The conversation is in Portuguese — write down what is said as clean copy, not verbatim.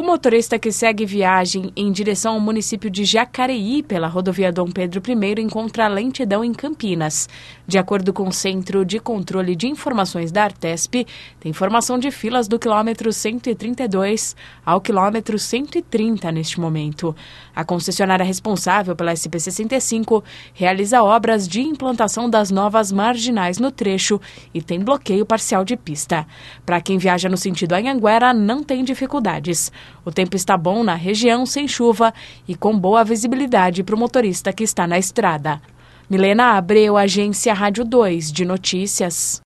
motorista que segue viagem em direção ao município de Jacareí pela rodovia Dom Pedro I encontra lentidão em Campinas. De acordo com o Centro de Controle de Informações da Artesp, tem informação de filas do quilômetro 132 ao quilômetro 130 neste momento. A concessionária responsável pela SP-65 realiza obras de implantação das novas marginais no trecho e tem bloqueio parcial de pista. Para quem viaja no sentido Anhanguera, não tem dificuldades. O tempo está bom na região, sem chuva e com boa visibilidade para o motorista que está na estrada. Milena Abreu, Agência Rádio 2 de Notícias.